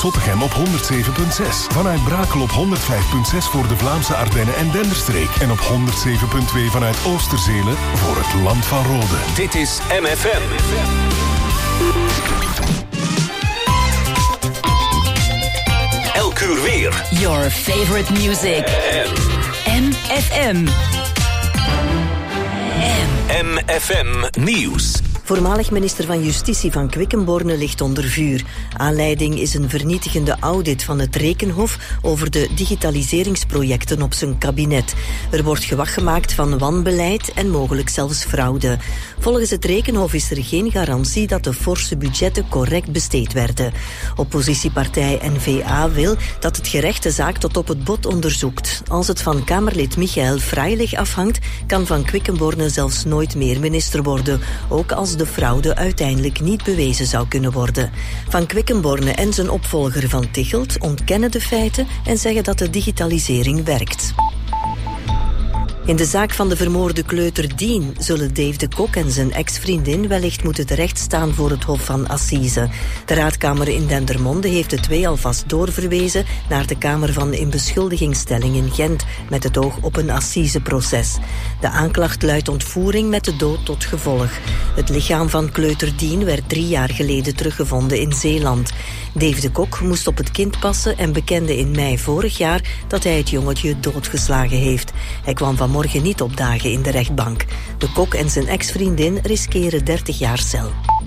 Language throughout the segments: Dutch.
Zottegem op 107.6. Vanuit Brakel op 105.6 voor de Vlaamse Ardennen en Denderstreek. En op 107.2 vanuit Oosterzelen voor het Land van Rode. Dit is MFM. Elk uur weer. Your favorite music. MFM. MFM Nieuws. Voormalig minister van Justitie van Quickenborne ligt onder vuur. Aanleiding is een vernietigende audit van het Rekenhof over de digitaliseringsprojecten op zijn kabinet. Er wordt gewag gemaakt van wanbeleid en mogelijk zelfs fraude. Volgens het Rekenhof is er geen garantie dat de forse budgetten correct besteed werden. Oppositiepartij N-VA wil dat het gerecht de zaak tot op het bot onderzoekt. Als het van Kamerlid Michael Freilich afhangt, kan Van Quickenborne zelfs nooit meer minister worden, ook als de fraude uiteindelijk niet bewezen zou kunnen worden. Van Quickenborne en zijn opvolger Van Tichelt ontkennen de feiten en zeggen dat de digitalisering werkt. In de zaak van de vermoorde kleuter Dien zullen Dave de Kok en zijn ex-vriendin wellicht moeten terechtstaan voor het Hof van Assise. De raadkamer in Dendermonde heeft de twee alvast doorverwezen naar de Kamer van Inbeschuldigingsstelling in Gent met het oog op een assiseproces. De aanklacht luidt ontvoering met de dood tot gevolg. Het lichaam van kleuter Dien werd 3 jaar geleden teruggevonden in Zeeland. Dave de Kok moest op het kind passen en bekende in mei vorig jaar dat hij het jongetje doodgeslagen heeft. Hij kwam vanmorgen niet opdagen in de rechtbank. De Kok en zijn ex-vriendin riskeren 30 jaar cel.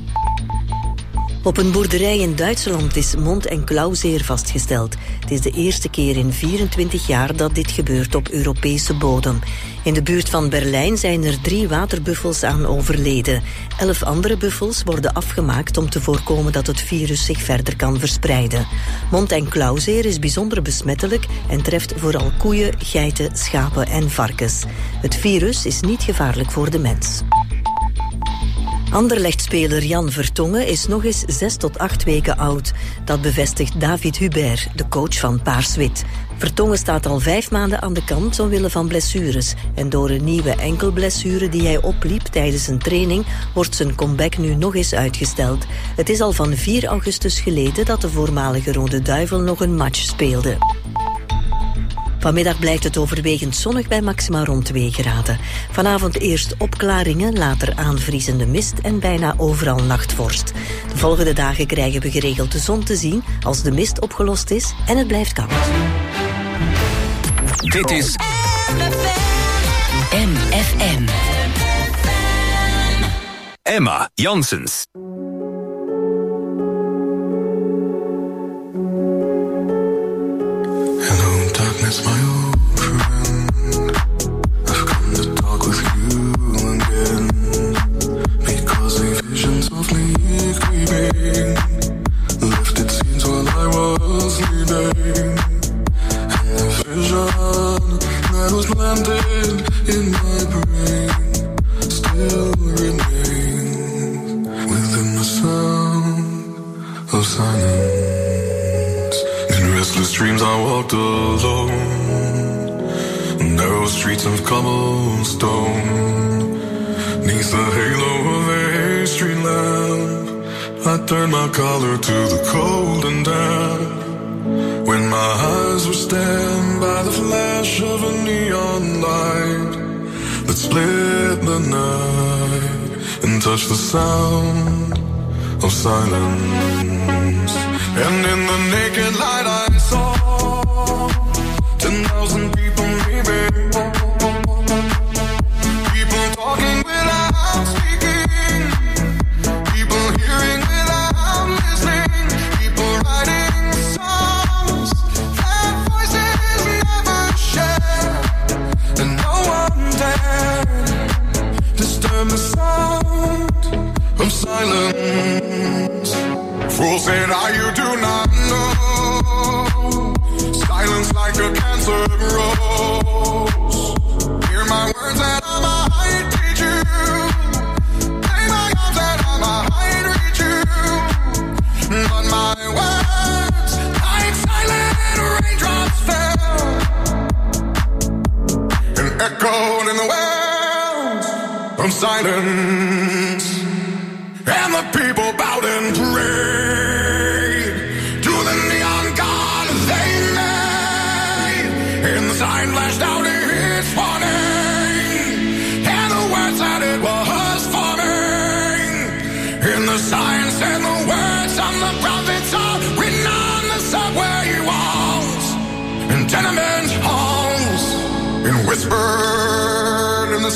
Op een boerderij in Duitsland is mond- en klauwzeer vastgesteld. Het is de eerste keer in 24 jaar dat dit gebeurt op Europese bodem. In de buurt van Berlijn zijn er 3 waterbuffels aan overleden. 11 andere buffels worden afgemaakt om te voorkomen dat het virus zich verder kan verspreiden. Mond- en klauwzeer is bijzonder besmettelijk en treft vooral koeien, geiten, schapen en varkens. Het virus is niet gevaarlijk voor de mens. Anderlecht-speler Jan Vertongen is nog eens 6 tot 8 weken oud. Dat bevestigt David Hubert, de coach van Paars-Wit. Vertongen staat al 5 maanden aan de kant omwille van blessures. En door een nieuwe enkelblessure die hij opliep tijdens een training wordt zijn comeback nu nog eens uitgesteld. Het is al van 4 augustus geleden dat de voormalige Rode Duivel nog een match speelde. Vanmiddag blijft het overwegend zonnig bij maxima rond 2 graden. Vanavond eerst opklaringen, later aanvriezende mist en bijna overal nachtvorst. De volgende dagen krijgen we geregeld de zon te zien als de mist opgelost is en het blijft koud. Dit is MFM. Emma Janssens. Hello, darkness, my old friend. I've come to talk with you again, because a vision softly creeping left its scenes while I was sleeping, and the vision that was planted in my brain still remains within the sound of silence. Restless dreams I walked alone, narrow streets of cobblestone, neath the halo of a street lamp, I turned my collar to the cold and damp, when my eyes were stabbed by the flash of a neon light that split the night and touched the sound of silence. And in the naked light I saw 10,000 people maybe, people talking without speaking, people hearing without listening, people writing songs that voices never share, and no one dared disturb the sound of silence. Fool said, you do not know. Silence like a cancer grows. Hear my words and I might teach you. Play my arms and I might reach you. But my words, like silent raindrops fell and echoed in the wells of silence. And the people bowed and prayed to the neon sign flashed out its warning, and the words that it was forming. In the signs and the words on the prophets are written on the subway walls, in tenement halls, and whispered in the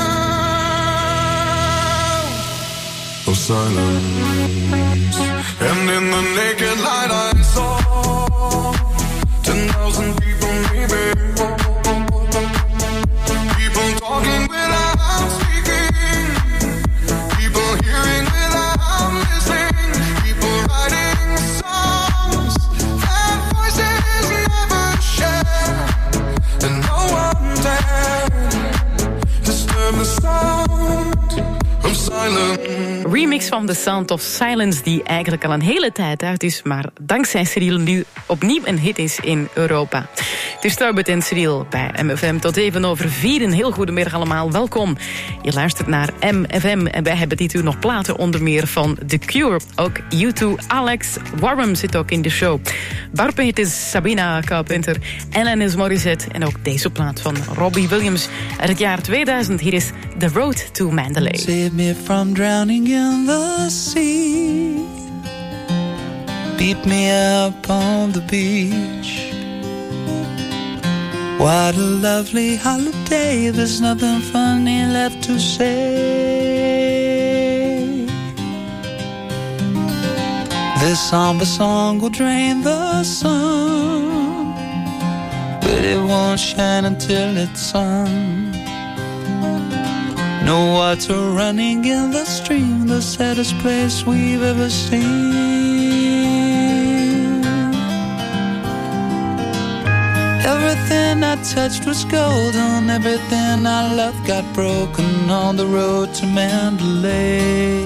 sound of silence. And in the naked light I saw 10,000 people maybe, people talking without speaking, people hearing without listening, people writing songs that voices never share, and no one dared disturb the sound of silence. Remix van The Sound of Silence, die eigenlijk al een hele tijd uit is, maar dankzij Cyril nu opnieuw een hit is in Europa. Het is Taubert en Cyril bij MFM tot 7:04. Een heel goedemiddag allemaal, welkom. Je luistert naar MFM en wij hebben dit uur nog platen onder meer van The Cure. Ook U2, Alex Warham zit ook in de show. Barpe, het is Sabina Carpenter, Alanis Morissette en ook deze plaat van Robbie Williams uit het jaar 2000. Hier is The Road to Mandalay. Save me from drowning in the sea. Beat me up on the beach. What a lovely holiday. There's nothing funny left to say. This somber song will drain the sun, but it won't shine until it's sun. No water running in the stream, the saddest place we've ever seen. Everything I touched was golden, everything I loved got broken on the road to Mandalay.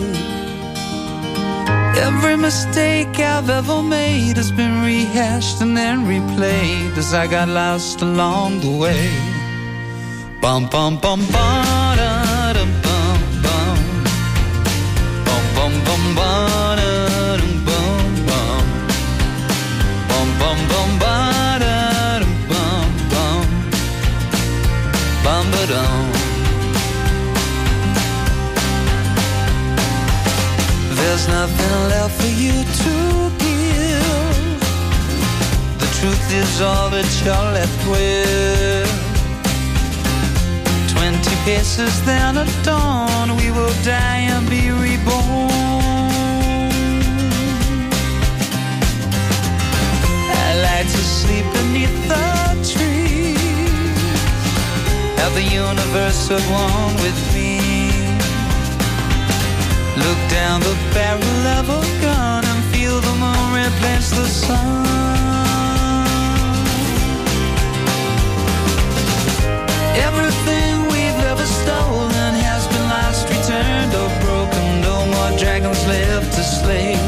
Every mistake I've ever made has been rehashed and then replayed as I got lost along the way. Bum bum bum bum da dum bum bum bum bum bum ba da dum bum bum bum bum bum ba da dum bum bum bum ba dum. There's nothing left for you to give. The truth is all that you're left with. 20 paces then at dawn, we will die and be reborn. I like to sleep beneath the trees, have the universe at one with me. Look down the barrel of a gun and feel the moon replace the sun. Everything we've ever stolen has been lost, returned or broken. No more dragons left to slay.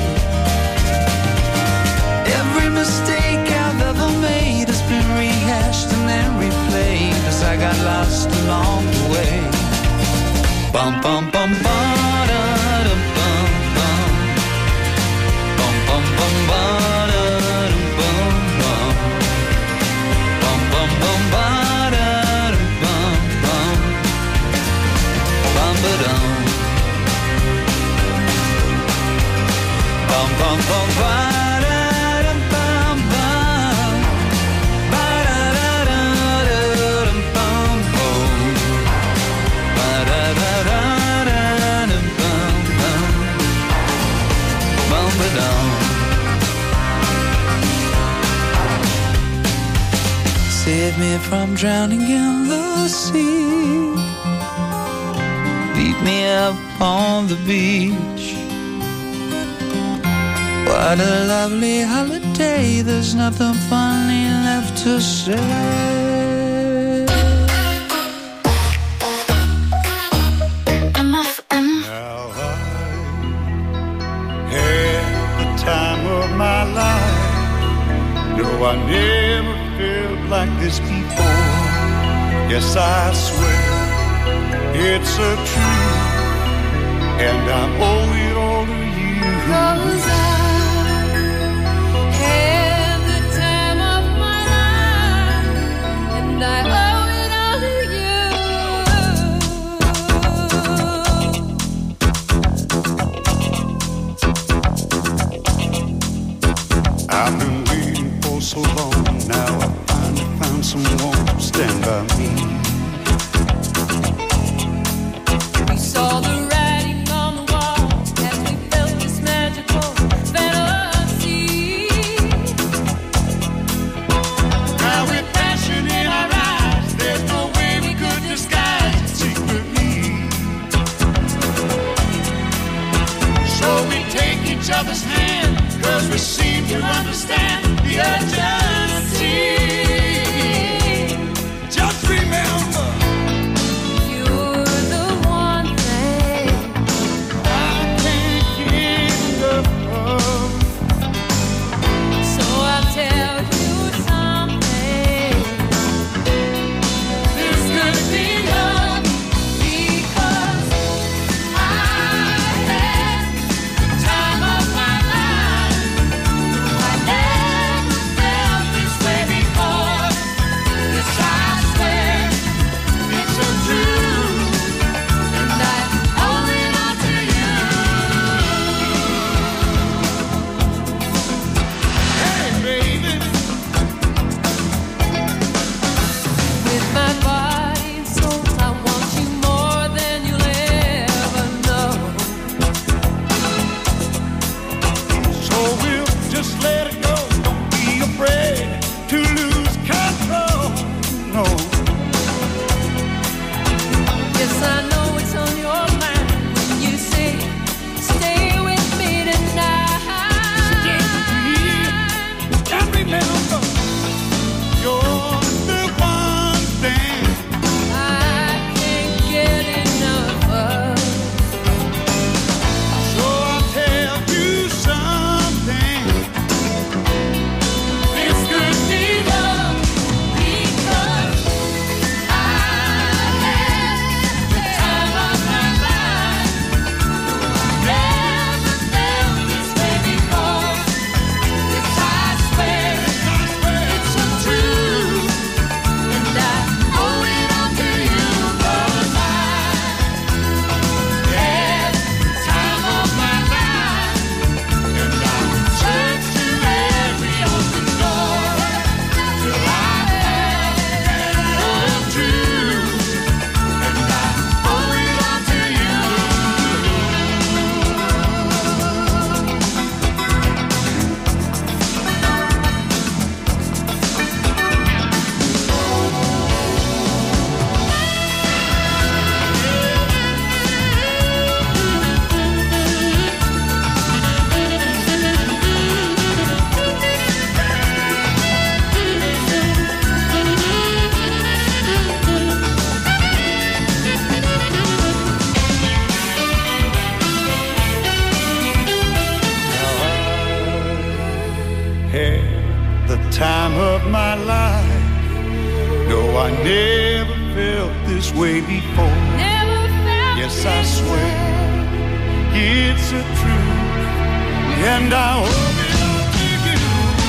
Every mistake I've ever made has been rehashed and then replayed as I got lost along the way. Bum bum bum bum da dum bum bum bum bum bum ba da dum bum bum bum bum bum ba da dum bum bum bum ba dum bum bum bum ba da dum bum bum ba da da da dum bum bum ba da da da dum bum bum bum ba dum. Save me from drowning in the sea. Beat me up on the beach. What a lovely holiday. There's nothing funny left to say. Now I had the time of my life. No, I never felt like this before. Yes, I swear it's a truth, and I owe it all to you. 'Cause I had the time of my life, and I I've been waiting for so long. Now I finally found someone to stand by me. We saw the writing on the wall as we felt this magical fantasy. Now with passion in our eyes, there's no way we could disguise it secretly. So we take each other's hand, 'cause we seem to understand the urgency. Just remember, You're the one thing I can't get enough of. So I'll tell you something. This could be love because I had the time of my life. I never felt this way before. This I swear it's so true, and I owe it all to you. Hey baby, With my body and soul, I want you more than you'll ever know. so we'll just let it go. Don't be afraid to lose control. No, Yes, I know it's on your mind when you say, stay with me tonight. just remember, you're the one thing I can't get enough of. So I'll tell you something. This could be love because I had the time of my life. Never felt this way before. This I swear it's so true, and I owe it all to you 'cause I had the time of my life, and I searched to every open door till I had love true, and I owe it all to you. had the time of my life. No, I never felt this way before. Never felt Yes, I this swear way. it's a truth, and I owe it all to you.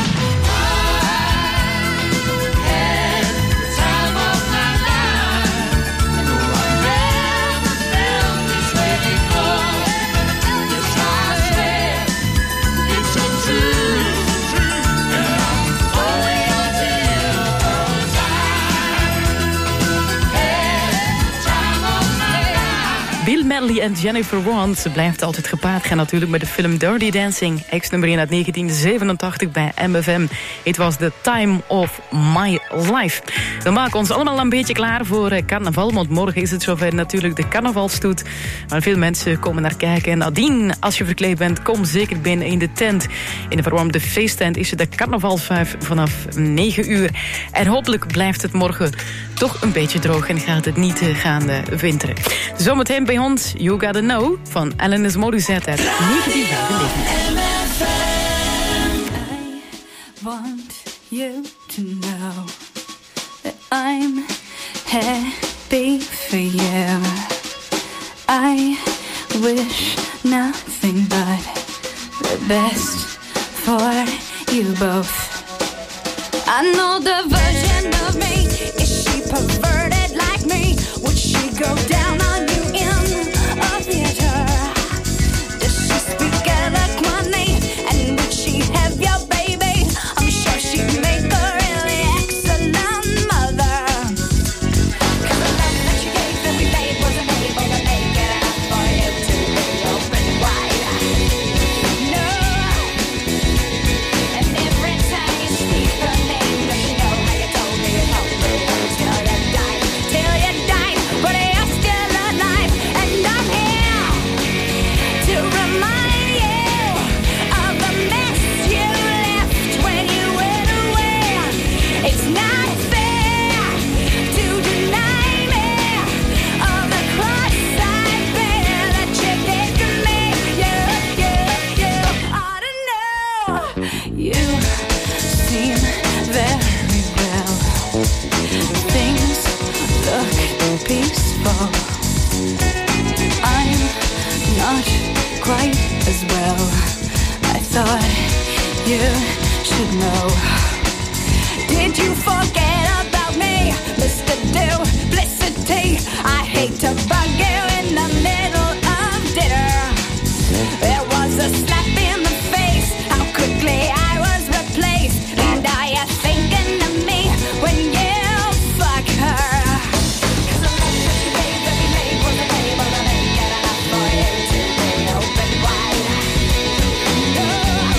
Had the time of my life. No, I never felt this way before. Yes, I swear it's so true, and I owe it all to you 'cause I had the time of my life. Bill Medley en Jennifer Warnes blijft altijd gepaard gaan natuurlijk met de film Dirty Dancing. Ex-nummer 1 uit 1987 bij MFM. Het was The Time of My Life. We maken ons allemaal een beetje klaar voor carnaval, want morgen is het zover natuurlijk de carnavalstoet. Waar veel mensen komen naar kijken. En nadien, als je verkleed bent, kom zeker binnen in de tent. In de verwarmde feesttent is het de carnavalsvuif vanaf 9 uur. En hopelijk blijft het morgen toch een beetje droog en gaat het niet gaan winteren. Zometeen bij ons You Gotta Know van Alanis Morissette uit 1995. I want you to know that I'm happy for you. I wish nothing but the best for you both. I know the version of me, is she perverted like me? Would she go down on you in a theater? Does she speak eloquently? And would she have your baby should know. Did you forget about me, Mr. Duplicity? I hate to bug you in the middle of dinner. There was a slap in the face, how quickly I was replaced. And are you thinking of me when you fuck her? 'Cause the last that you gave that we made was a table to make it enough for you to be open wide. No.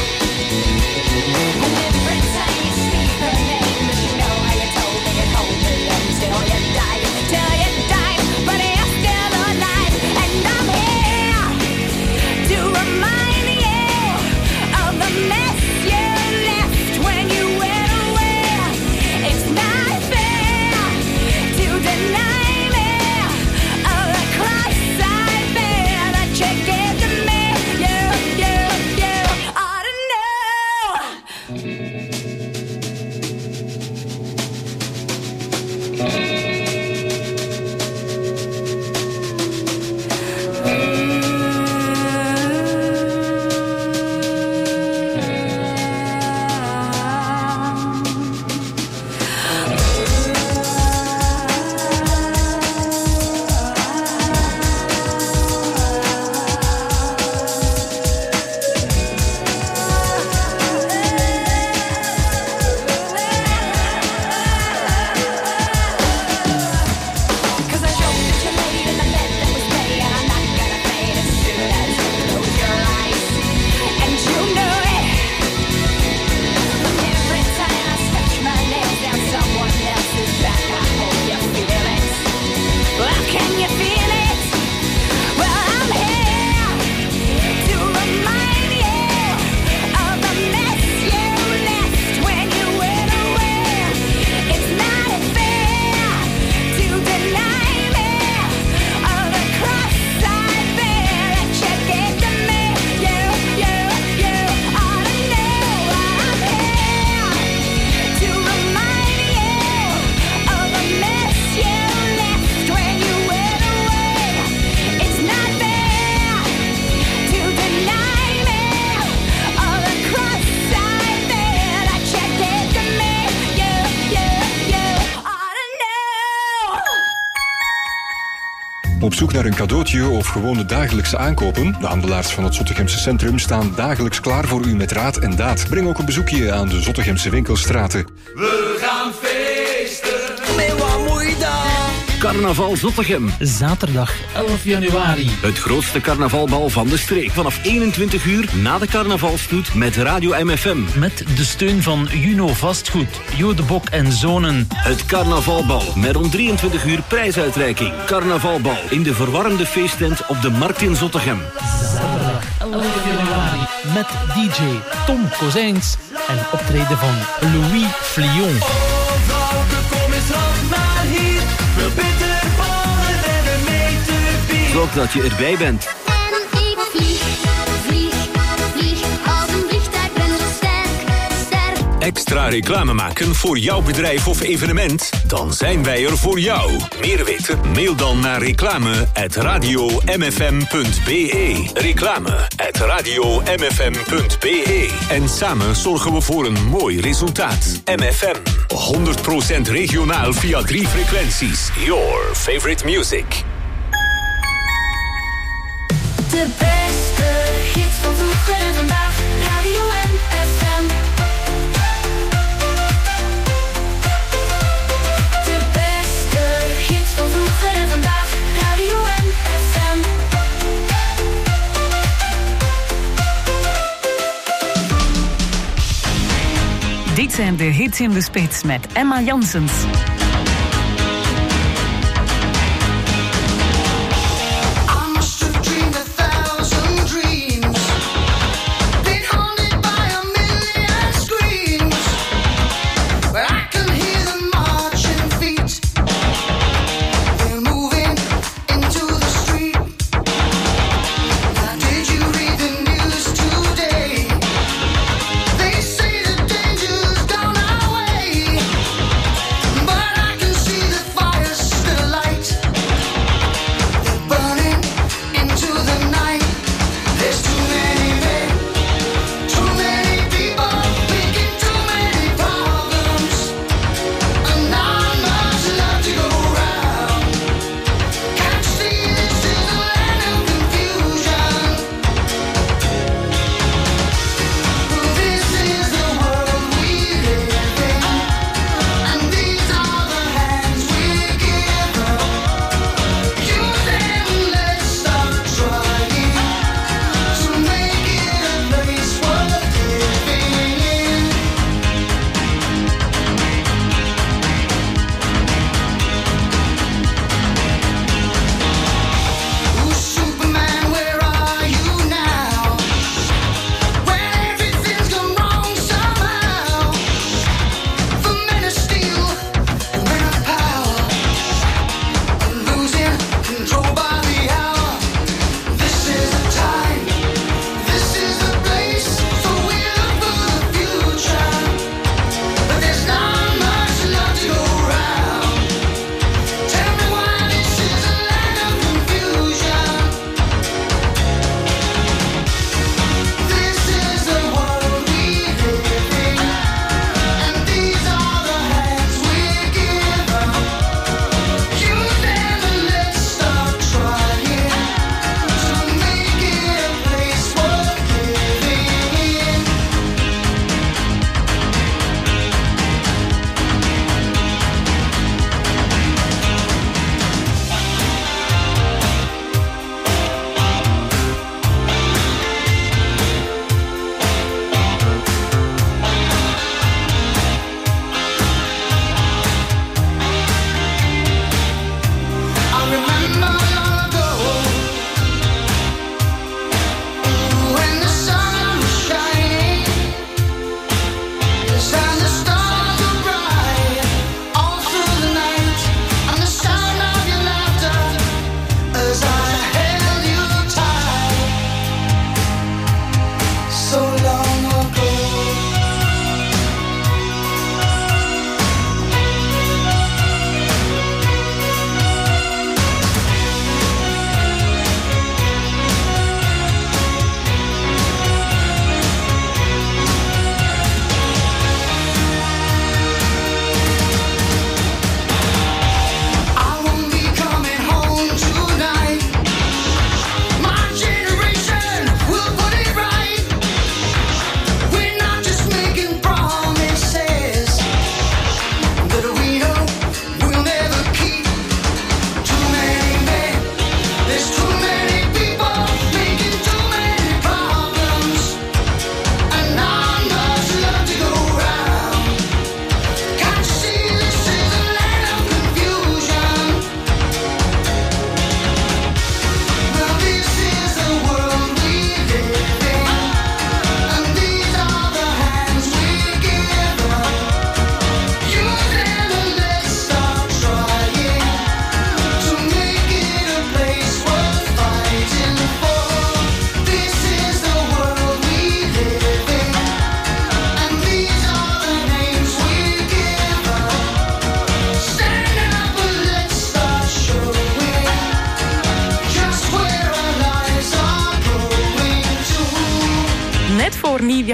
And every time you speak her name, does you know how you told me you'd hold me until you died, till you died, but you're still alive, and I'm here to remind you of the mess you left when you went away. It's not fair to deny me of the cross I bear that you gave to me. You ought to know. Cause I joked that you laid in the bed that was made, and I'm not gonna fade as soon as you close your eyes. And you know it. Every time I stretch my nails down someone else's back, I hope you feel it. Well, can you feel it? Well, I'm here to remind you of the mess you left when you went away. It's not fair to deny me of the cross I bear that you gave to me. You ought to know I'm here to remind you of the mess you left when you went away. It's not fair to deny me of the cross I bear that you gave to me. You ought to know. Op zoek naar een cadeautje of gewoon de dagelijkse aankopen? De handelaars van het Zottegemse Centrum staan dagelijks klaar voor u met raad en daad. Breng ook een bezoekje aan de Zottegemse winkelstraten. We gaan feesten. Carnaval Zottegem. Zaterdag 11 januari. Het grootste carnavalbal van de streek. Vanaf 21 uur na de carnavalstoet met Radio MFM. Met de steun van Juno Vastgoed, Jodebok en Zonen. Het carnavalbal met om 23 uur prijsuitreiking. Carnavalbal in de verwarmde feesttent op de Markt in Zottegem. Zaterdag 11 januari. Met DJ Tom Kozijns en optreden van Louis Flion. Zorg dat je erbij bent. En ik vlieg als een vliegtuig, ben zo sterk. Extra reclame maken voor jouw bedrijf of evenement? Dan zijn wij er voor jou. Meer weten? Mail dan naar reclame@radiomfm.be. Reclame@radiomfm.be. En samen zorgen we voor een mooi resultaat. MFM. 100% regionaal via 3 frequenties. Your favorite music. De beste hits van vroeger en vandaag. Radio MFM. De beste hits van vroeger en vandaag. Radio MFM. Dit zijn de hits in de spits met Emma Janssens. But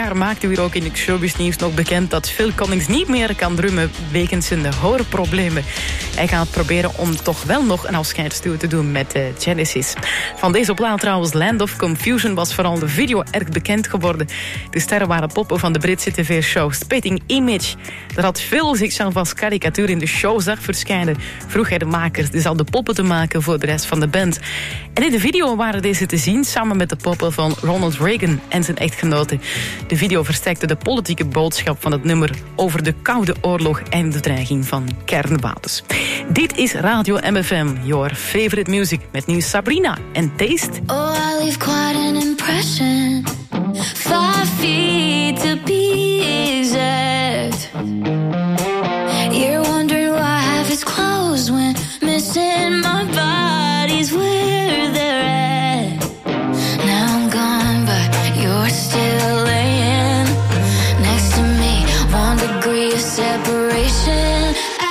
jaar maakte u ook in het showbiznieuws nog bekend dat Phil Collins niet meer kan drummen wegens zijn hoorproblemen. Hij gaat proberen om toch wel nog een afscheidstour te doen met Genesis. Van deze plaat trouwens, Land of Confusion, was vooral de video erg bekend geworden. De sterren waren poppen van de Britse tv-show Spitting Image. Daar had Phil zichzelf als karikatuur in de show zag verschijnen. Vroeg hij de makers dezelfde poppen te maken voor de rest van de band. En in de video waren deze te zien samen met de poppen van Ronald Reagan en zijn echtgenote. De video versterkte de politieke boodschap van het nummer over de Koude Oorlog en de dreiging van kernwapens. Dit is Radio MFM, your favorite music, met nu Sabrina en Taste. Oh, I leave quite an impression. 5 feet to be exact. You're wondering why half is closed when missing my body's where they're at. Now I'm gone, but you're still laying next to me. 1 degree of separation.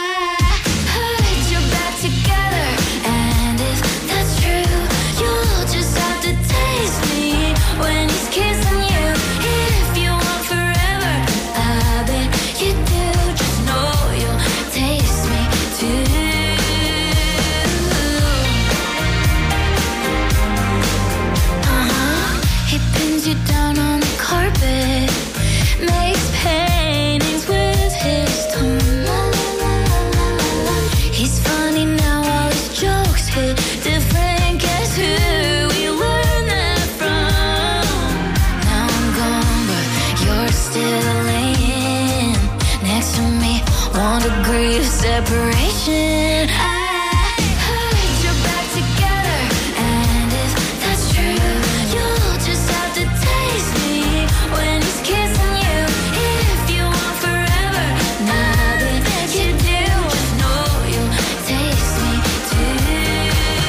Separation. I heard you're back together, and if that's true, you'll just have to taste me when he's kissing you. If you want forever, now that you do, just know you'll taste me too.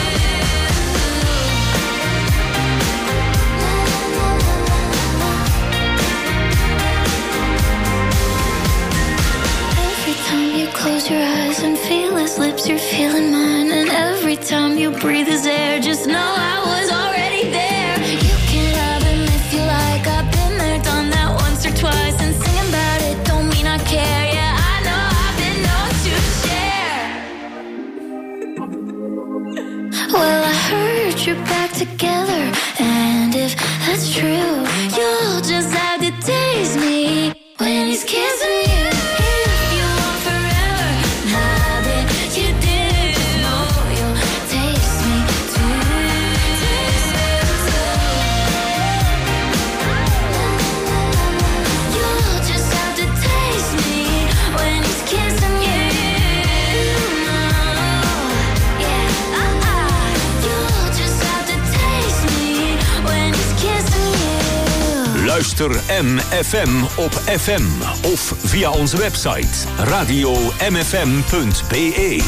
Every time you close your eyes and feel his lips, you're feeling mine. And every time you breathe his air, just know I was already there. You can love him if you like. I've been there, done that once or twice. And singing about it don't mean I care. Yeah, I know I've been known to share. Well, I heard you're back together, and if that's true, you'll just have to taste me when he's kissing you. Luister MFM op FM of via onze website radio-mfm.be.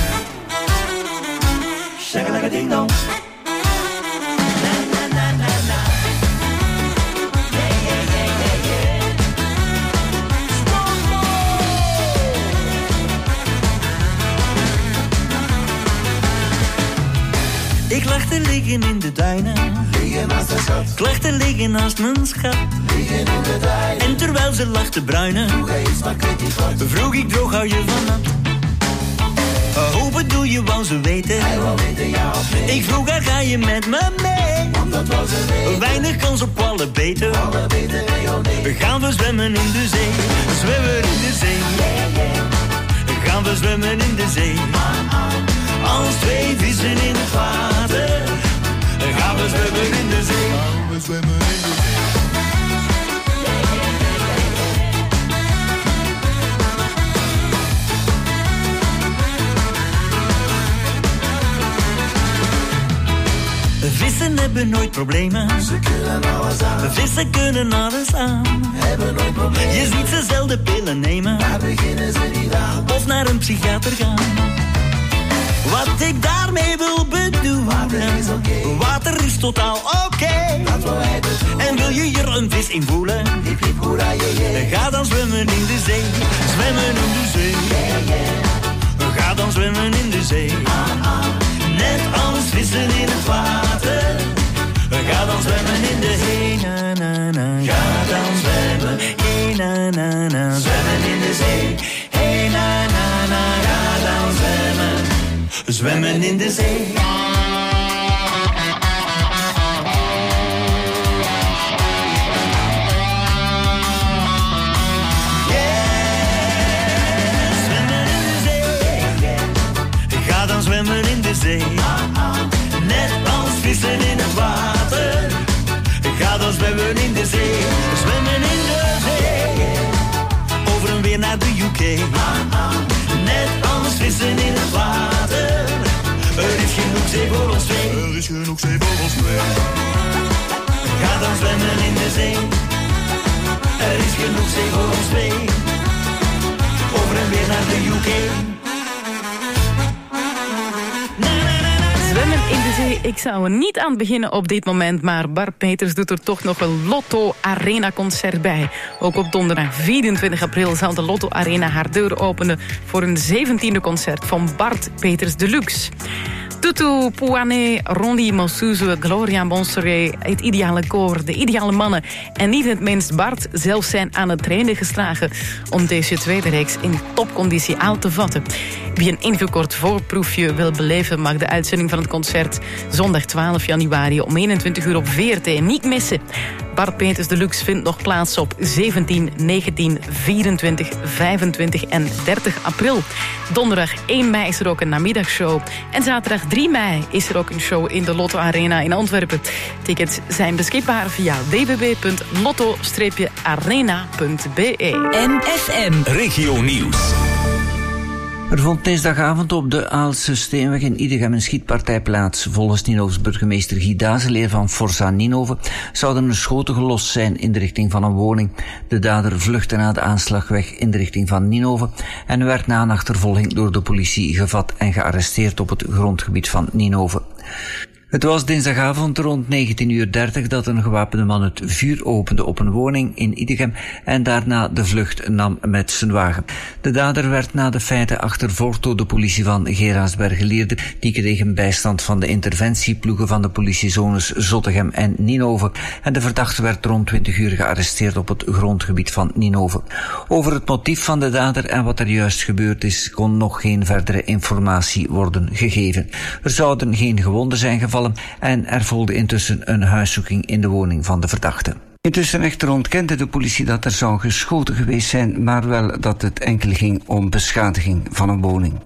Shaka-laka-ding-dong. Ik lag te liggen in de duinen. Liggen naast de schat. Ik lag te liggen naast mijn schat. Liggen in de duinen. En terwijl ze lag te bruinen, vroeg ik droog, hou je van nat? Hoe bedoel je, wou ze weten? Hij wou weten, ja of nee. Ik vroeg haar, ga je met me mee? Want dat was een nee. Weinig kans op alle beter. Alle beter, nee of nee. Gaan we zwemmen in de zee? Zwemmen in de zee. Yeah, yeah. Gaan we zwemmen in de zee? Als 2 vissen in het water. Gaan we zwemmen in de zee. Gaan we zwemmen in de zee. Vissen hebben nooit problemen. Ze kunnen alles aan. Vissen kunnen alles aan. Hebben nooit problemen. Je ziet ze zelden pillen nemen. Daar beginnen ze niet aan. Of naar een psychiater gaan. Wat ik daarmee wil bedoelen. Water is totaal oké. En wil je hier een vis in voelen? Ga dan zwemmen in de zee. Zwemmen in de zee. Ga dan zwemmen in de zee. Net als vissen in het water. Ga dan zwemmen in de zee. Ga dan zwemmen. zwemmen in de zee. Ga dan zwemmen in de zee, net als vissen in het water. Ga dan zwemmen in de zee, zwemmen in de zee. Over en weer naar de UK, net als vissen in het water. Er is genoeg zee voor ons twee. Er is genoeg zee voor ons twee. Ga dan zwemmen in de zee. Er is genoeg zee voor ons twee. Over en weer naar de UK. Zwemmen in de zee, ik zou er niet aan beginnen op dit moment, maar Bart Peters doet er toch nog een Lotto Arena concert bij. Ook op donderdag 24 april zal de Lotto Arena haar deur openen voor een 17e concert van Bart Peters Deluxe. Tutu, Pouane, Rondi, Mosuzu, Gloria Monserrat, het ideale koor, de ideale mannen en niet het minst Bart zelf zijn aan het trainen geslagen om deze tweede reeks in topconditie aan te vatten. Wie een ingekort voorproefje wil beleven mag de uitzending van het concert zondag 12 januari om 21 uur op VRT niet missen. Bart Peters Deluxe vindt nog plaats op 17, 19, 24, 25 en 30 april. Donderdag 1 mei is er ook een namiddagshow. En zaterdag 3 mei is er ook een show in de Lotto Arena in Antwerpen. Tickets zijn beschikbaar via www.lotto-arena.be. MFM Regio Nieuws. Er vond dinsdagavond op de Aalse Steenweg in Idegem een schietpartij plaats. Volgens Ninhoves burgemeester Guy Dazeleer van Forza Ninhove zouden er schoten gelost zijn in de richting van een woning. De dader vluchtte na de aanslag weg in de richting van Ninhove en werd na een achtervolging door de politie gevat en gearresteerd op het grondgebied van Ninhove. Het was dinsdagavond rond 19:30 dat een gewapende man het vuur opende op een woning in Idegem en daarna de vlucht nam met zijn wagen. De dader werd na de feiten achtervolgd door de politie van Geraardsbergen-Lierde. Die kregen bijstand van de interventieploegen van de politiezones Zottegem en Ninhove. En de verdachte werd rond 20 uur gearresteerd op het grondgebied van Ninhove. Over het motief van de dader en wat er juist gebeurd is, kon nog geen verdere informatie worden gegeven. Er zouden geen gewonden zijn gevallen en er volgde intussen een huiszoeking in de woning van de verdachte. Intussen echter ontkende de politie dat er zou geschoten geweest zijn, maar wel dat het enkel ging om beschadiging van een woning.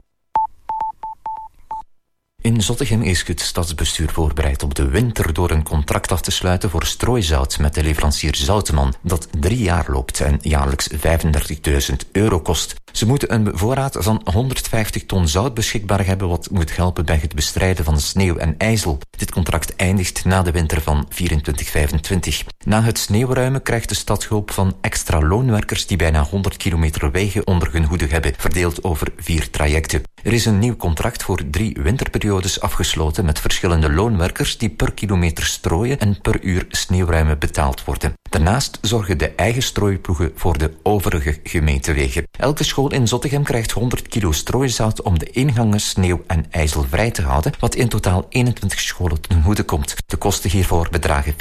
In Zottegem is het stadsbestuur voorbereid op de winter door een contract af te sluiten voor strooizout met de leverancier Zouteman, dat 3 jaar loopt en jaarlijks €35.000 kost. Ze moeten een voorraad van 150 ton zout beschikbaar hebben, wat moet helpen bij het bestrijden van sneeuw en ijzel. Dit contract eindigt na de winter van 24-25. Na het sneeuwruimen krijgt de stad hulp van extra loonwerkers die bijna 100 kilometer wegen onder hun hoede hebben, verdeeld over 4 trajecten. Er is een nieuw contract voor 3 winterperiodes afgesloten met verschillende loonwerkers die per kilometer strooien en per uur sneeuwruimen betaald worden. Daarnaast zorgen de eigen strooiploegen voor de overige gemeentewegen. Elke school in Zottegem krijgt 100 kilo strooizout om de ingangen sneeuw en ijzel vrij te houden, wat in totaal 21 scholen ten goede komt. De kosten hiervoor bedragen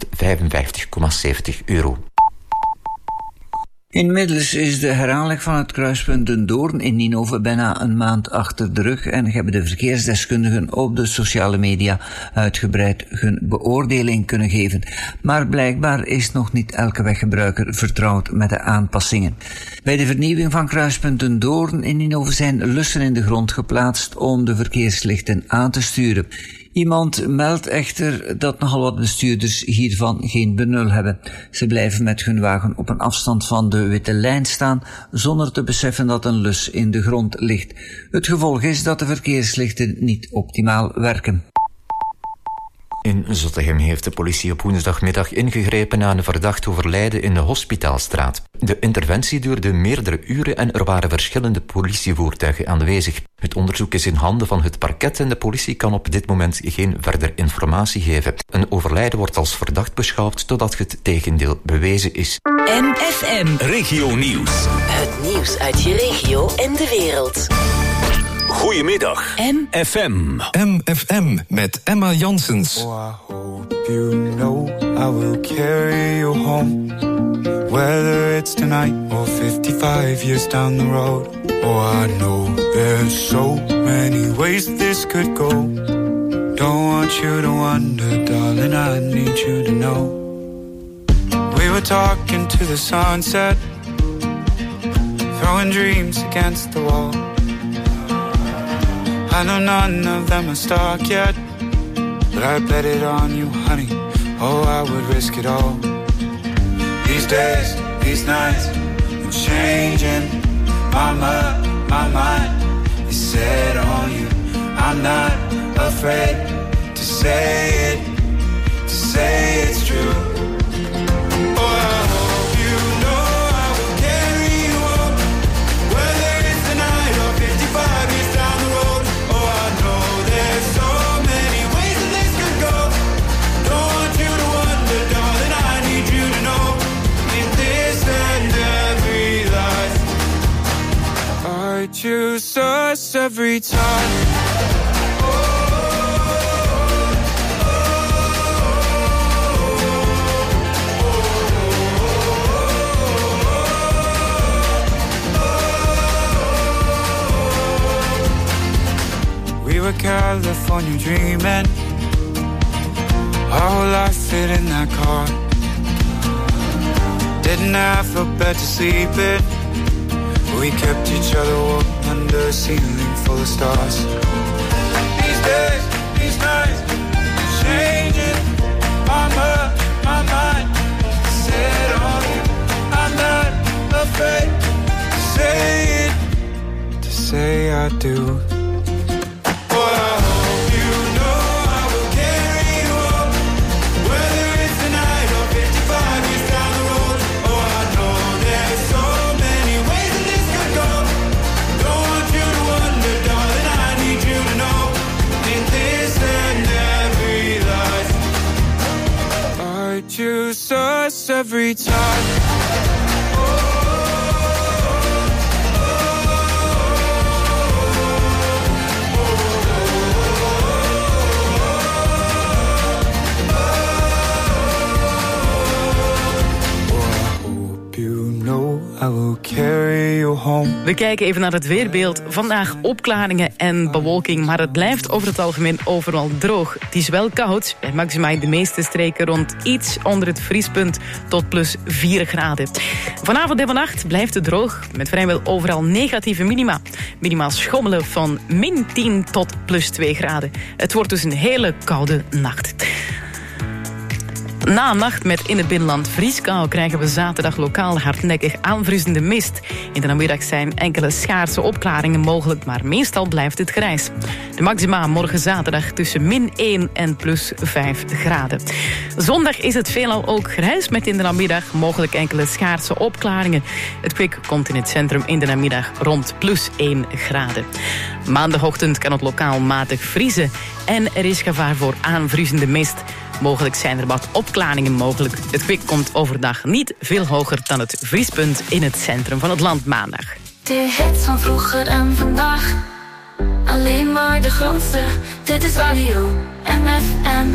€455,70. Inmiddels is de heraanleg van het kruispunt Den Doorn in Ninhove bijna een maand achter de rug en hebben de verkeersdeskundigen op de sociale media uitgebreid hun beoordeling kunnen geven. Maar blijkbaar is nog niet elke weggebruiker vertrouwd met de aanpassingen. Bij de vernieuwing van kruispunt Den Doorn in Ninhove zijn lussen in de grond geplaatst om de verkeerslichten aan te sturen. Iemand meldt echter dat nogal wat bestuurders hiervan geen benul hebben. Ze blijven met hun wagen op een afstand van de witte lijn staan, zonder te beseffen dat een lus in de grond ligt. Het gevolg is dat de verkeerslichten niet optimaal werken. In Zottegem heeft de politie op woensdagmiddag ingegrepen na een verdacht overlijden in de Hospitaalstraat. De interventie duurde meerdere uren en er waren verschillende politievoertuigen aanwezig. Het onderzoek is in handen van het parket en de politie kan op dit moment geen verder informatie geven. Een overlijden wordt als verdacht beschouwd totdat het tegendeel bewezen is. MFM Regio Nieuws. Het nieuws uit je regio en de wereld. Goedemiddag. MFM. MFM met Emma Janssens. Oh, I hope you know I will carry you home Whether it's tonight or 55 years down the road. Oh, I know there's so many ways this could go. Don't want you to wonder, darling, I need you to know. We were talking to the sunset, throwing dreams against the wall. I know none of them are stuck yet, but I bet it on you, honey. Oh, I would risk it all. These days, these nights, I'm changing. My mind is set on you. I'm not afraid to say it's true. Oh, I hope you know I will carry you up, whether it's tonight or 55 years down the road. Oh, I know there's so many ways that this could go. Don't want you to wonder, darling, I need you to know. In this and every life, I choose us every time. We were California dreaming, our whole life fit in that car. Didn't have a bed to sleep in, we kept each other warm under a ceiling full of stars. These days, these nights, changing. My mind set on you. I'm not afraid to say I do. Choose us every time. We kijken even naar het weerbeeld. Vandaag opklaringen en bewolking, maar het blijft over het algemeen overal droog. Het is wel koud, bij maxima in de meeste streken rond iets onder het vriespunt tot plus 4 graden. Vanavond en vannacht blijft het droog, met vrijwel overal negatieve minima. Minimaal schommelen van min 10 tot plus 2 graden. Het wordt dus een hele koude nacht. Na een nacht met in het binnenland vrieskou krijgen we zaterdag lokaal hardnekkig aanvriezende mist. In de namiddag zijn enkele schaarse opklaringen mogelijk, maar meestal blijft het grijs. De maxima morgen zaterdag tussen min 1 en plus 5 graden. Zondag is het veelal ook grijs met in de namiddag mogelijk enkele schaarse opklaringen. Het kwik komt in het centrum in de namiddag rond plus 1 graden. Maandagochtend kan het lokaal matig vriezen en er is gevaar voor aanvriezende mist. Mogelijk zijn er wat opklaringen mogelijk. Het kwik komt overdag niet veel hoger dan het vriespunt in het centrum van het land maandag. De hits van vroeger en vandaag, alleen maar de grootste. Dit is Radio MFM.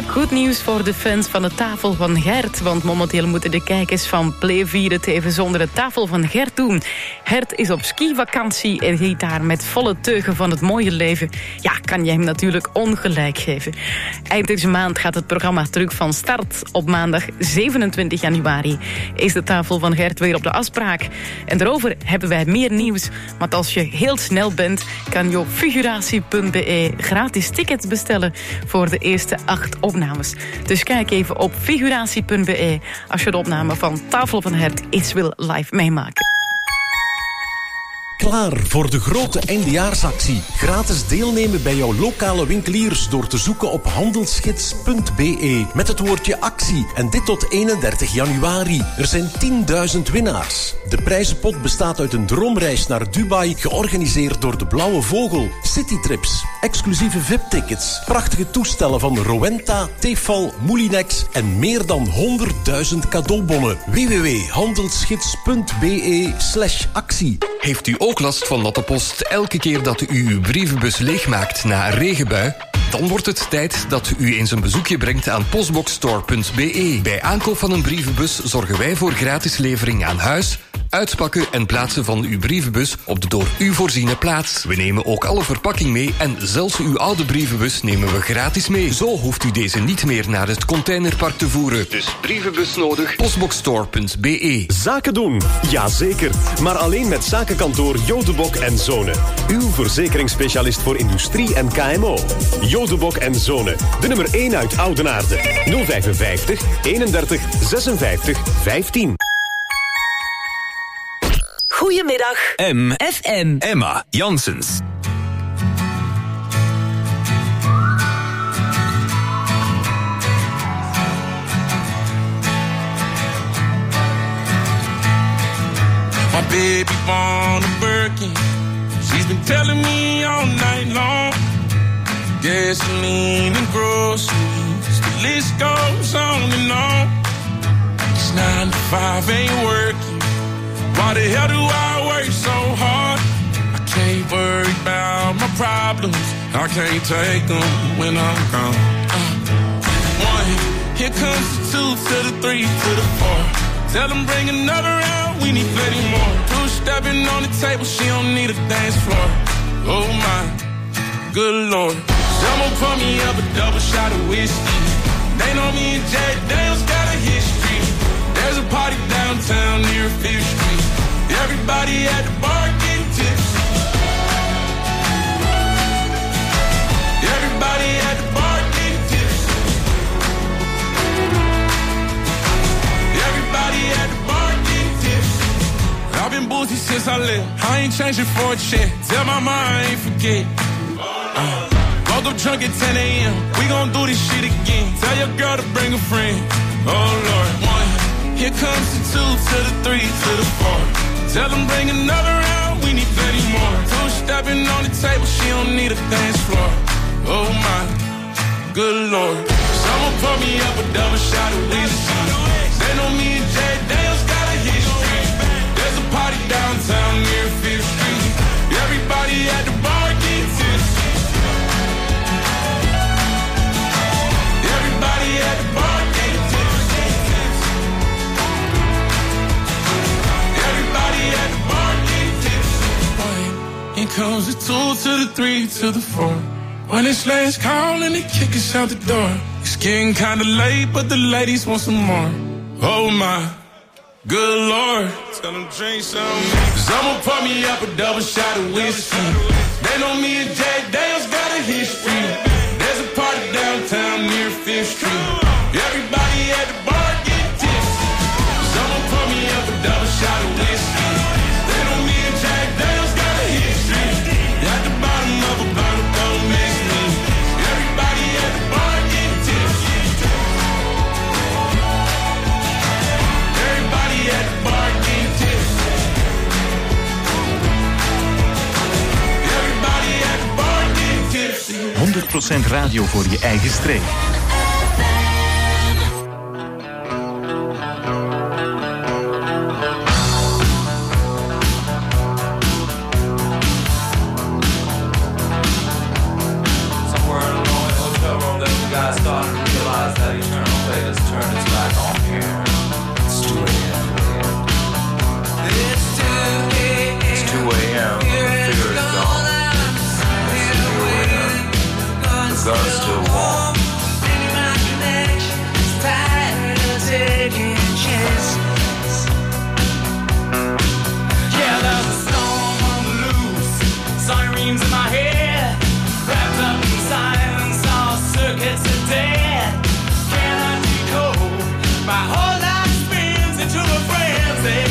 heb goed nieuws voor de fans van de Tafel van Gert. Want momenteel moeten de kijkers van Play 4 het even zonder de Tafel van Gert doen. Gert is op skivakantie en giet daar met volle teugen van het mooie leven. Ja, kan je hem natuurlijk ongelijk geven. Eind deze maand gaat het programma terug van start. Op maandag 27 januari is de Tafel van Gert weer op de afspraak. En daarover hebben wij meer nieuws. Want als je heel snel bent, kan je op figuratie.be gratis tickets bestellen voor de eerste 8 opnames. Dus kijk even op figuratie.be als je de opname van Tafel van Gert iets wil live meemaken. Klaar voor de grote eindejaarsactie. Gratis deelnemen bij jouw lokale winkeliers door te zoeken op handelsgids.be met het woordje actie. En dit tot 31 januari. Er zijn 10.000 winnaars. De prijzenpot bestaat uit een droomreis naar Dubai, georganiseerd door de Blauwe Vogel. Citytrips, exclusieve VIP-tickets, prachtige toestellen van Rowenta, Tefal, Moulinex en meer dan 100.000 cadeaubonnen. www.handelsgids.be/actie. Heeft u ook last van natte post elke keer dat u uw brievenbus leegmaakt na een regenbui? Dan wordt het tijd dat u eens een bezoekje brengt aan postboxstore.be. Bij aankoop van een brievenbus zorgen wij voor gratis levering aan huis, uitpakken en plaatsen van uw brievenbus op de door u voorziene plaats. We nemen ook alle verpakking mee en zelfs uw oude brievenbus nemen we gratis mee. Zo hoeft u deze niet meer naar het containerpark te voeren. Dus brievenbus nodig, postboxstore.be. Zaken doen, jazeker. Maar alleen met zakenkantoor Jodebok en Zonen. Uw verzekeringsspecialist voor industrie en KMO. Jodebok en Zonen, de nummer 1 uit Oudenaarde. 055 31 56 15. Goedemiddag. FM. Emma Janssens. My baby born a Birkin. She's been telling me all night long. Gasoline and groceries, the list goes on and on. It's 9 to 5, ain't working. Why the hell do I work so hard? I can't worry about my problems. I can't take them when I'm gone. 1, here comes the 2 to the 3 to the 4. Tell them bring another round, we need plenty more. 2 stepping on the table, she don't need a dance floor. Oh my, good Lord. Someone pour me up a double shot of whiskey. They know me and Jack Daniels got a history. There's a party downtown near 5th Street. Everybody at the bar getting tipsy. Everybody at the bar getting tipsy. Everybody at the bar getting tipsy. I've been boozy since I left. I ain't changing for a check. Tell my mom I ain't forget. Woke up drunk at 10 a.m. We gon' do this shit again. Tell your girl to bring a friend. Oh Lord. 1, here comes the 2 to the 3 to the 4. Tell them bring another round, we need plenty more. 2 stepping on the table, she don't need a dance floor. Oh my, good Lord. Someone pour me up a double shot of whiskey. They know me and Jack Daniels got a history. There's a party downtown near 5th Street. Everybody at the bar getting tipsy. Everybody at the bar getting tipsy. Everybody at the bar getting tipsy. Here comes the 2 to the 3 to the 4. When it's last call and they kick us out the door. It's getting kinda late, but the ladies want some more. Oh my, good Lord. Tell them drink some. Someone pour me up a double shot of whiskey. They know me and Jack Daniels got a history. There's a party downtown near 5th Street. Everybody at the bar getting tipsy. Someone pour me up a double shot of whiskey. They know me and Jack Daniels got a history. At the bottom of a bottle, don't miss me. Everybody at the bar getting tipsy. Everybody at the bar getting tipsy. Everybody at the bar getting tipsy. 100% radio voor je eigen streek. Somewhere along in the hotel room, that the guy started to realize to warm. Maybe my connection is tired of taking chances. Yeah, there's a storm on the loose, sirens in my head, wrapped up in silence, all circuits are dead. Cannot decode, my whole life spins into a frenzy.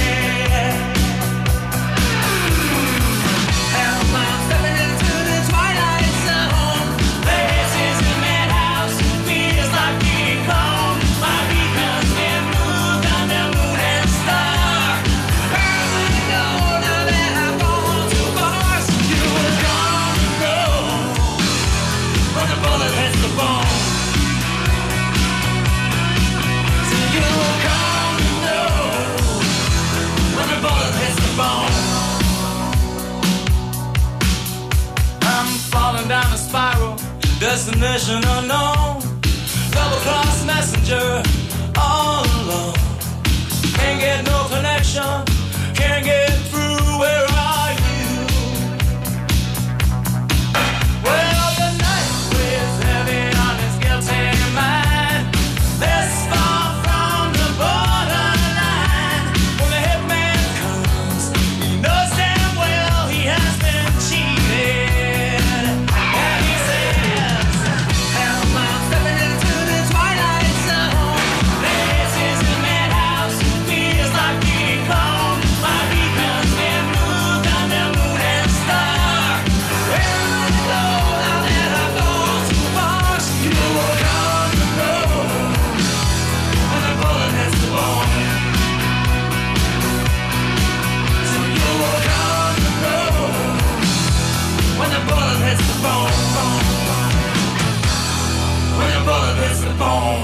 And I'm stepping into the twilight zone. This is the madhouse, feels like being gone. My beacon's been moved under moon and star. Where am I to go now that I've gone too far? So you were gone to go when the bullet hits the bone. So you were gone to know when the bullet hits the bone. I'm falling down a spiral, destination unknown. Double-cross messenger, all alone. Can't get no connection, can't get through, where are you? Well, the night weighs heavy on his guilty mind. This far from the borderline. When the hitman comes, he knows damn well he has been cheated. And he says, hell, I'm stepping into the twilight zone. This is the madhouse, feels like being gone. My beacon's been moved under moon and star. Where am I to go now that I've gone too far? So you were gone to go when the bullet hits the bone. So you were gone to go when the bullet hits the bone. When the bullet hits the bone.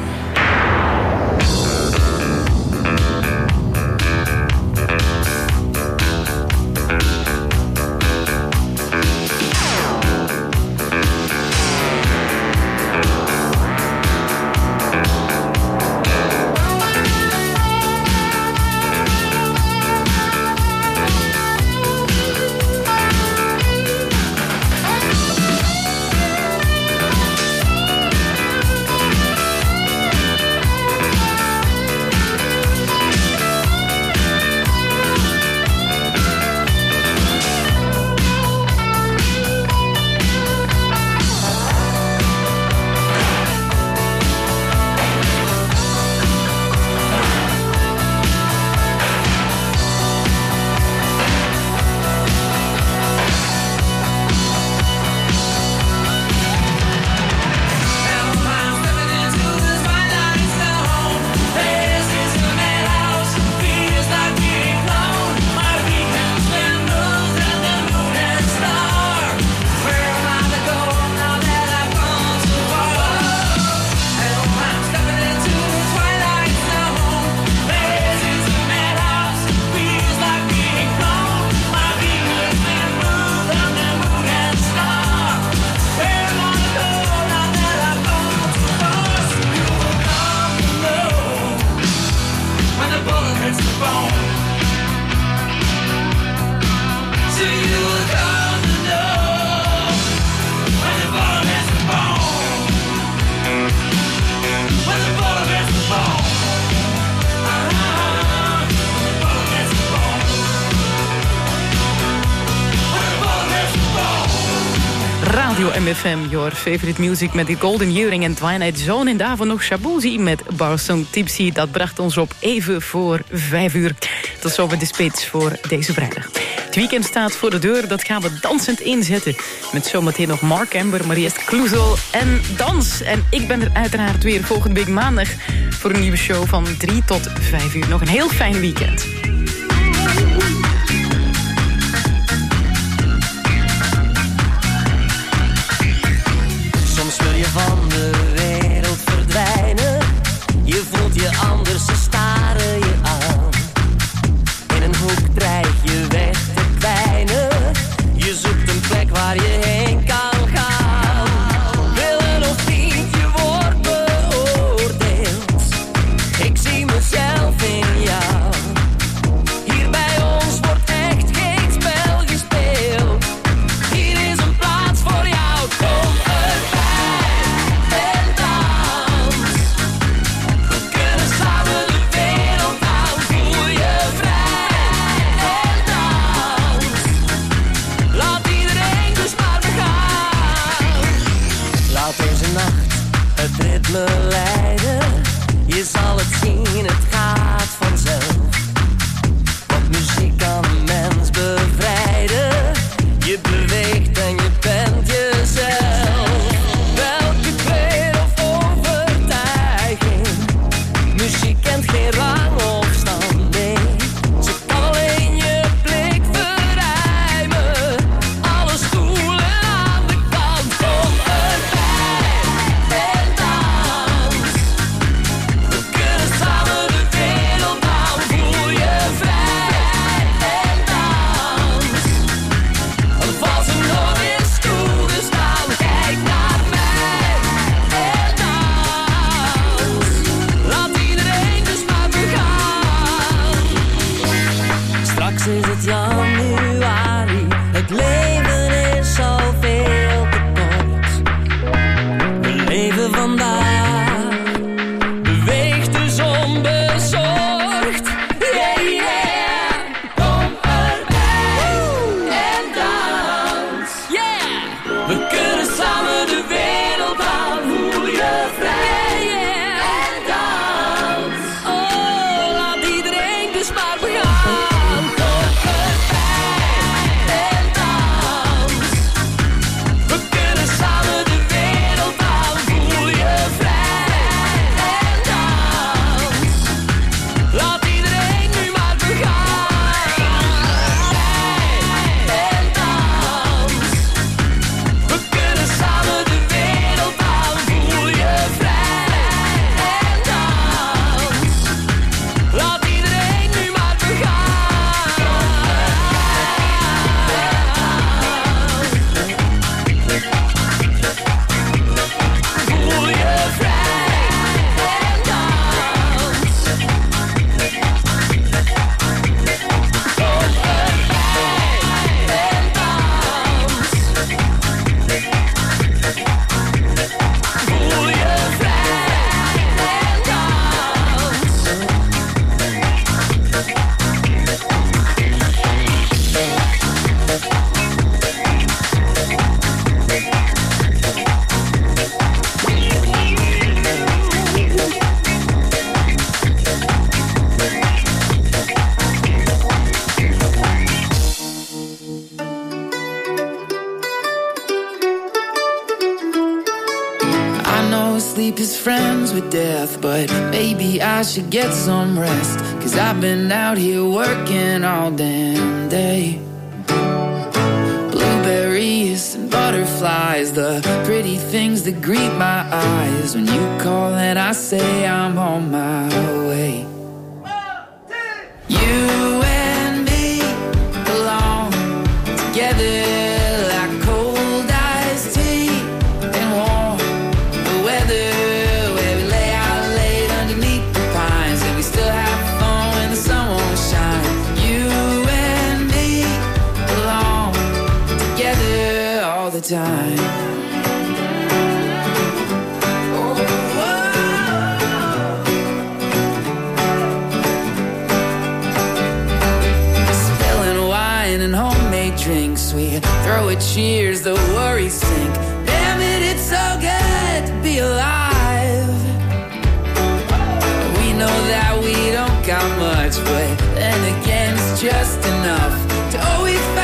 Radio MFM, your favorite music met die Golden Earring en Twilight Zone. En daarvoor nog Shabozi met Barsong Tipsy. Dat bracht ons op even voor 5 uur. Tot zover de spits voor deze vrijdag. Het weekend staat voor de deur, dat gaan we dansend inzetten. Met zometeen nog Mark Amber, maar eerst Kloezel en dans. En ik ben er uiteraard weer volgende week maandag voor een nieuwe show van 3 tot 5 uur. Nog een heel fijn weekend. Soms wil je van de wereld verdwijnen. Je voelt je anders, ze staren je aan. In een hoek dreig je weg te kwijnen. Je zoekt een plek waar je heen kan gaan. Willen of niet, je wordt beoordeeld. Ik zie mezelf in jou. leeft en je bent jezelf. Welke kleed of overtuiging, muziek kent geen rang of stand, nee. Ze kan alleen je blik verruimen, alle stoelen aan de kant. Kom erbij en dans, we kunnen samen de wereld aan. Voel je vrij en dans, als er nog in stoelen staan. Kijk naar mij en dans, laat iedereen dus maar begaan. Straks is het januari, het leven is al veel te kort. We leven vandaag, beweeg dus onbezorgd. Yeah, yeah. Kom erbij en dans. Yeah. We kunnen samen de wereld aan. Voel je vrij en dans. Oh, laat iedereen dus maar begaan. Kom erbij en dans. We kunnen samen de wereld aan. Voel je vrij en dans. Laat iedereen nu maar begaan. En dans. We kunnen samen de wereld aan. Voel je vrij en dans. Laat iedereen nu maar begaan. Voel je vrij en dans. Kom erbij en dans. Voel je vrij en I know sleep is friends with death, but maybe I should get some rest. 'Cause I've been out here working all damn day. Blueberries and butterflies, the pretty things that greet my eyes. When you call and I say I'm on my way. You and me belong together like cold iced tea and warm the weather, where we lay out late underneath the pines, and we still have fun when the sun won't shine. You and me belong together all the time. Spilling wine and homemade drinks, we throw a cheers, the worries sink. Damn it, it's so good to be alive. We know that we don't got much, but then again it's just enough to always